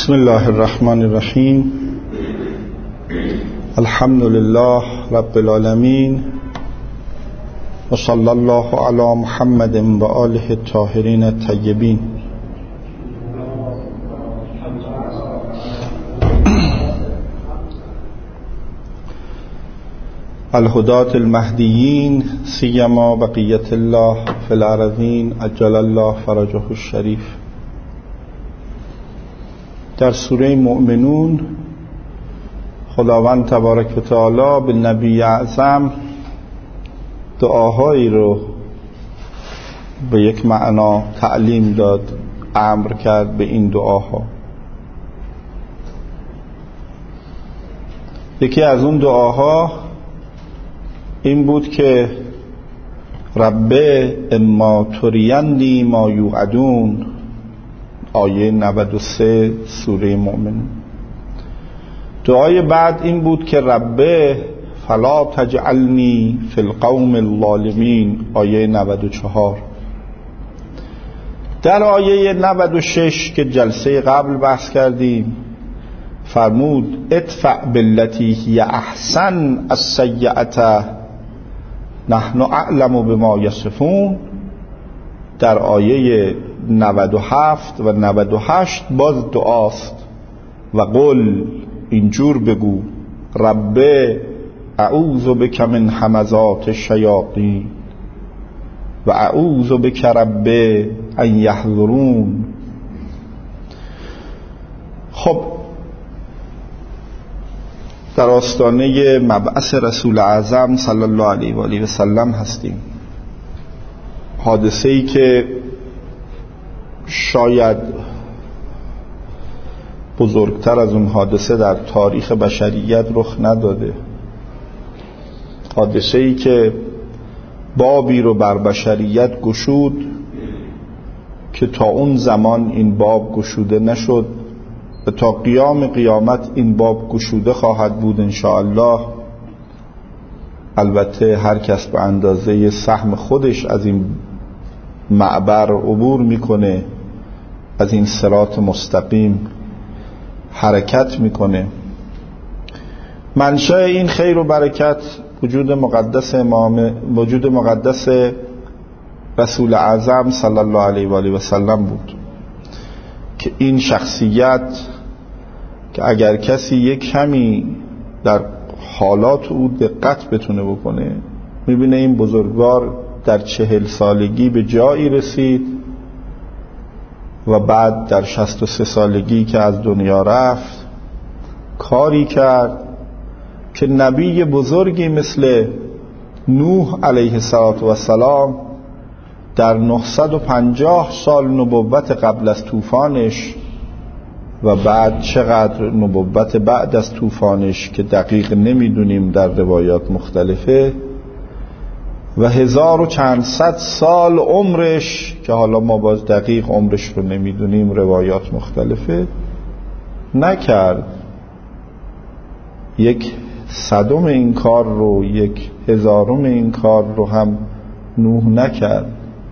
بسم الله الرحمن الرحیم. الحمد لله رب العالمین و صلی الله علی محمد و آله الطاهرین الطیبین. الهداة المهدیین سیما بقیت الله فی الارضین عجل الله فرجه الشریف. در سوره مؤمنون خداوند تبارک و تعالی به نبی اعظم دعاهایی رو به یک معنا تعلیم داد، امر کرد به این دعاها. یکی از اون دعاها این بود که رب اما ترینی ما یوعدون، آیه 93 سوره مؤمن. دعای بعد این بود که رب فلا تجعلنی فی القوم الظالمین، آیه 94. در آیه 96 که جلسه قبل بحث کردیم فرمود ادفع باللتی هی احسن السیئة نحن اعلم بما یصفون. در آیه 97 و 98 باز دعاست و قل، اینجور بگو، رب اعوذ بک من همزات الشیاطین و اعوذ بک رب ان یحضرون. خب در آستانه مبعث رسول اعظم صلی الله علیه و آله و سلم هستیم. حادثه‌ای که شاید بزرگتر از اون حادثه در تاریخ بشریت رخ نداده، حادثه‌ای که بابی رو بر بشریت گشود که تا اون زمان این باب گشوده نشد و تا قیام قیامت این باب گشوده خواهد بود انشاءالله. البته هر کس به اندازه سهم خودش از این معبر عبور میکنه، از این صراط مستقیم حرکت میکنه. منشأ این خیر و برکت وجود مقدس رسول اعظم صلی الله علیه و آله و سلم بود که این شخصیت که اگر کسی یک کمی در حالات او دقت بتونه بکنه میبینه این بزرگوار در 40 سالگی به جایی رسید و بعد در 63 سالگی که از دنیا رفت کاری کرد که نبی بزرگی مثل نوح علیه السلام در 950 سال نبوت قبل از طوفانش و بعد چقدر نبوت بعد از طوفانش که دقیق نمیدونیم، در روایات مختلفه، و 1000 و چند صد سال عمرش که حالا ما باز دقیق عمرش رو نمیدونیم، روایات مختلفه، نکرد. 1/100 این کار رو، 1000 این کار رو هم نوح نکرد.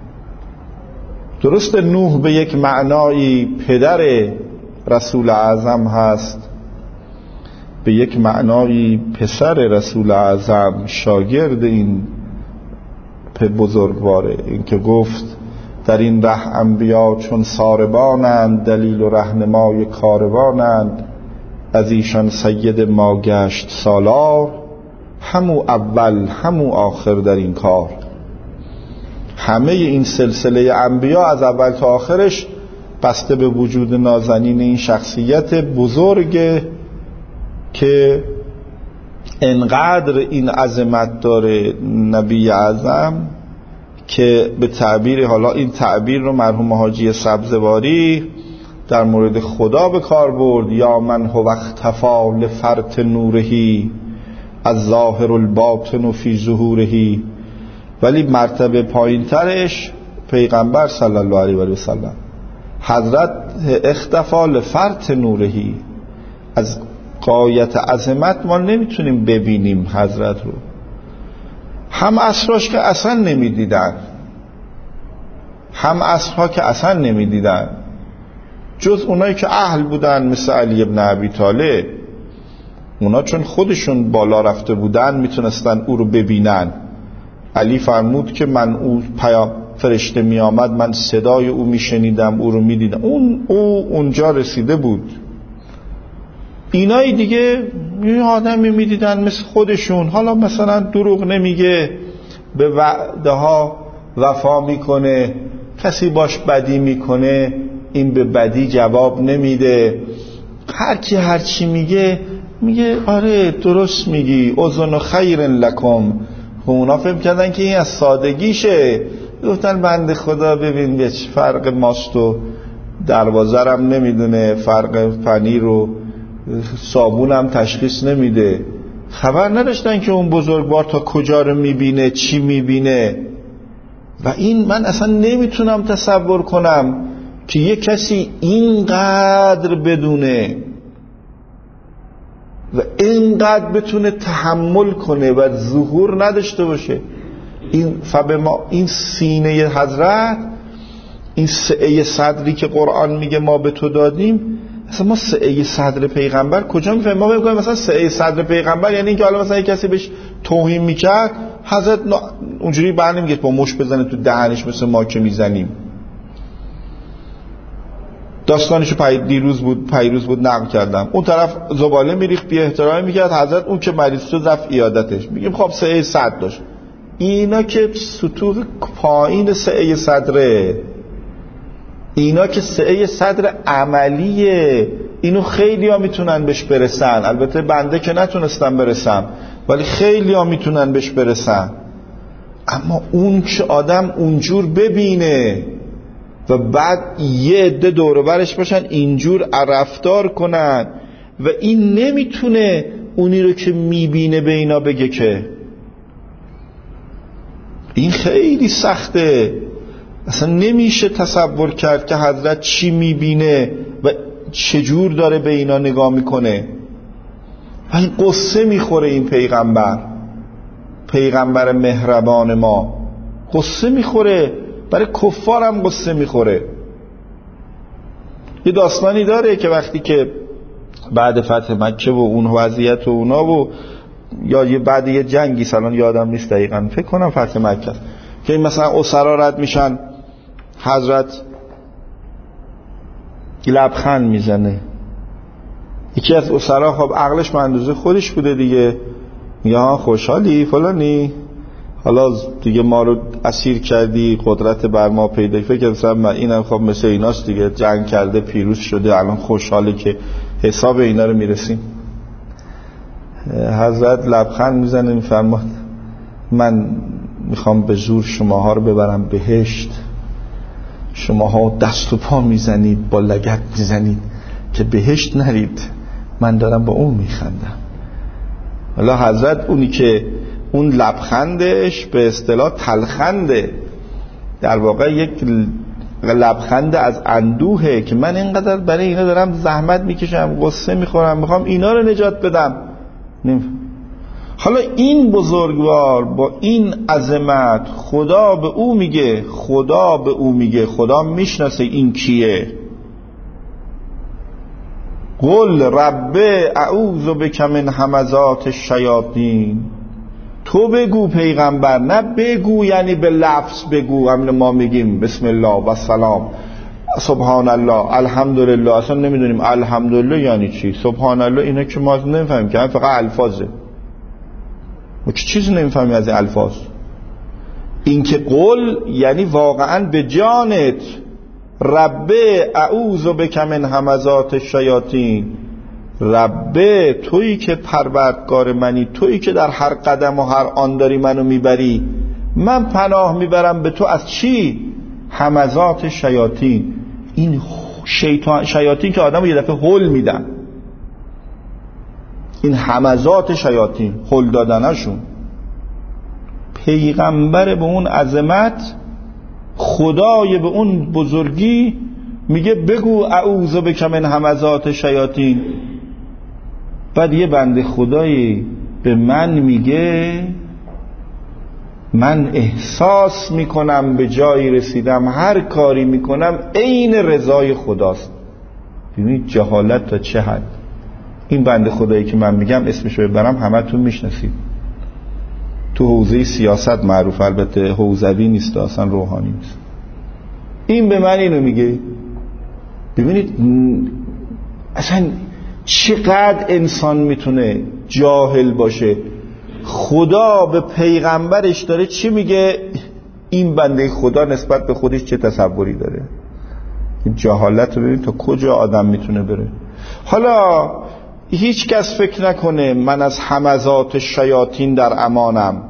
درست نوح به یک معنایی پدر رسول اعظم هست، به یک معنایی پسر رسول اعظم، شاگرد این بزرگواره. این که گفت در این ره انبیا چون ساربانند، دلیل و رهنمای کاروانند، از ایشان سید ما گشت سالار، همو اول همو آخر در این کار. همه این سلسله انبیا از اول تا آخرش بسته به وجود نازنین این شخصیت بزرگ که انقدر این عظمت داره نبی اعظم که به تعبیر، حالا این تعبیر رو مرحوم حاجی سبزواری در مورد خدا به کار برد، یا من هو اختفا لفرط نورهی از ظاهر الباطن فی ظهورهی. ولی مرتبه پایین ترش پیغمبر صلی الله علیه و سلم، حضرت اختفا لفرط نورهی، از غایت عظمت ما نمیتونیم ببینیم حضرت رو. هم عصراش که اصلا نمیدیدن، هم عصرها که اصلا نمیدیدن، جز اونایی که اهل بودن مثل علی ابن ابی طالب. اونا چون خودشون بالا رفته بودن میتونستن او رو ببینن. علی فرمود که من او فرشته می آمد، من صدای او می شنیدم، او رو می دیدم. او اونجا رسیده بود. اینای دیگه یه آدمی می دیدن مثل خودشون، حالا مثلا دروغ نمیگه، به وعده ها وفا میکنه، کسی باش بدی میکنه این به بدی جواب نمیده، هر کی هر چی میگه آره درست میگی، اذن خیر لکم. اونا فهم کردن که این از سادگیشه، گفتن بنده خدا ببین به چه فرق ماست و دروازه‌رم نمیدونه، فرق پنیر و صابونم تشخیص نمیده. خبر نداشتن که اون بزرگوار تا کجا رو میبینه، چی میبینه. و این من اصلا نمیتونم تصور کنم که یه کسی اینقدر بدونه و اینقدر بتونه تحمل کنه و ظهور نداشته باشه. این سینه حضرت، این سعه صدری که قرآن میگه ما به تو دادیم، اصلا ما سعه صدر پیغمبر کجا میفهمیم؟ ما میگیم مثلا سعه صدر پیغمبر یعنی اینکه حالا مثلا یک کسی بهش توهین میکرد حضرت اونجوری برنمیگه با مش بزنه تو دهنش مثل ما که میزنیم. داستانشو پیروز بود نقل کردم. اون طرف زباله میریخت، بی احترامی میکرد، حضرت اون که مریض شد رفت عیادتش. میگیم خب سعه صدر داشت. اینا که سطوح پایین سعه صدره، اینا که سعه صدر عملیه، اینو خیلی ها میتونن بهش برسن. البته بنده که نتونستم برسم، ولی خیلی ها میتونن بهش برسن. اما اون که آدم اونجور ببینه و بعد یه عده دور برش باشن اینجور رفتار کنن و این نمیتونه اونی رو که میبینه به اینا بگه، که این خیلی سخته. اصلا نمیشه تصور کرد که حضرت چی میبینه و چجور داره به اینا نگاه میکنه. و این قصه میخوره این پیغمبر مهربان ما قصه میخوره، برای کفار هم قصه میخوره. یه داستانی داره که وقتی که بعد فتح مکه و اون وضعیت و اونا و یا بعد یه جنگی، سالان یادم نیست دقیقاً، فکر کنم فتح مکه است، که این مثلا اسرا رد میشن، حضرت لبخند میزنه. یکی از اسرا خب عقلش به اندازه خودش بوده دیگه، میگه ها خوشحالی فلانی، حالا دیگه ما رو اسیر کردی، قدرت بر ما پیدا، فکر مثلا اینم خب مثل ایناست دیگه، جنگ کرده پیروز شده، الان خوشحاله که حساب اینا رو میرسیم. حضرت لبخند میزنه میفرماد من میخوام به زور شماها رو ببرم بهشت، شماها دست و پا میزنید، با لگد میزنید که بهشت نرید، من دارم با اون میخندم. حالا حضرت اونی که اون لبخندش به اصطلاح تلخنده، در واقع یک لبخند از اندوهه که من اینقدر برای اینا دارم زحمت میکشم، قصه میخورم، میخوام اینا رو نجات بدم. حالا این بزرگوار با این عظمت خدا به او میگه، خدا میشناسه این کیه. قل رب اعوذ بک من همزات الشیاطین. تو بگو پیغمبر، نه بگو یعنی به لفظ بگو، همین ما میگیم بسم الله و سلام سبحان الله الحمدلله، اصلا نمیدونیم الحمدلله یعنی چی، سبحان الله اینا که ما نمیفهمیم، که فقط الفاظه، ما که چیزی نمیفهمیم از الفاظ. این که قل یعنی واقعا به جانت، رب اعوذ بک من همزات الشیاطین، رب تویی که پروردگار منی، تویی که در هر قدم و هر آن داری منو میبری، من پناه میبرم به تو از چی؟ همزات شیاطین. این شیاطین که آدمو یه دفعه هول میدن، این همزات شیاطین، هول دادنشون. پیغمبر به اون عظمت، خدای به اون بزرگی میگه بگو اعوذ بک من همزات شیاطین. بعد یه بنده خدایی به من میگه من احساس میکنم به جایی رسیدم، هر کاری میکنم عین رضای خداست. ببینید جهالت تا چه حد. این بنده خدایی که من میگم اسمشو ببرم همتون میشناسید، تو حوزه سیاست معروف، البته حوزوی نیست، اصلا روحانی نیست. این به من اینو میگه. ببینید اصلا چقدر انسان میتونه جاهل باشه. خدا به پیغمبرش داره چی میگه؟ این بنده خدا نسبت به خودش چه تصوری داره؟ این جهالت رو ببین تا کجا آدم میتونه بره. حالا هیچ کس فکر نکنه من از همزات شیاطین در امانم،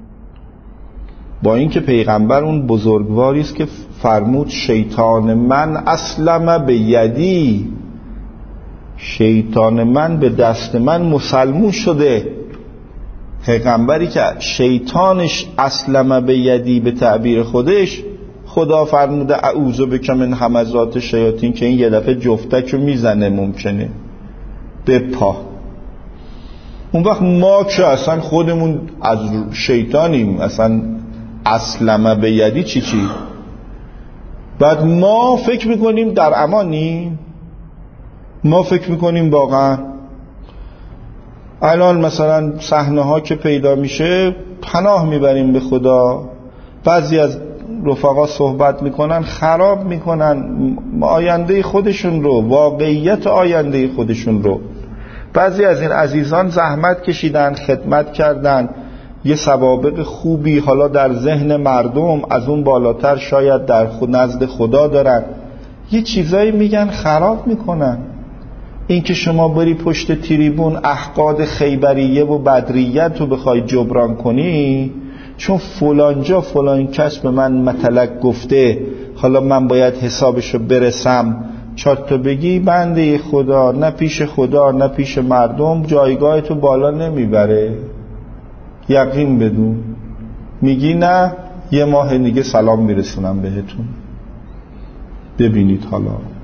با اینکه پیغمبر اون بزرگواری است که فرمود شیطان من اسلم به یدی، شیطان من به دست من مسلمون شده. پیغمبری که شیطانش اسلم به یدی به تعبیر خودش، خدا فرموده اعوذ بک من همزات شیاطین، که این یه دفعه جفتک رو میزنه ممکنه به پا. اون وقت ما که اصلا خودمون از شیطانیم، اصلا اسلم به یدی چی؟ بعد ما فکر میکنیم در امانیم. ما فکر میکنیم واقعا الان مثلا صحنه ها که پیدا میشه پناه میبریم به خدا. بعضی از رفقا صحبت میکنن خراب میکنن آینده خودشون رو، واقعیت آینده خودشون رو. بعضی از این عزیزان زحمت کشیدن، خدمت کردن، یه سوابق خوبی حالا در ذهن مردم از اون بالاتر شاید در نزد خدا دارن، یه چیزایی میگن خراب میکنن. این که شما بری پشت تریبون احقاد خیبریه و بدریت رو بخوای جبران کنی چون فلانجا فلان کس به من مطلق گفته، حالا من باید حسابشو برسم، چات تو بگی بنده خدا، نه پیش خدا نه پیش مردم جایگاه تو بالا نمیبره. یقین بدون. میگی نه یه ماه دیگه سلام میرسونم بهتون. ببینید حالا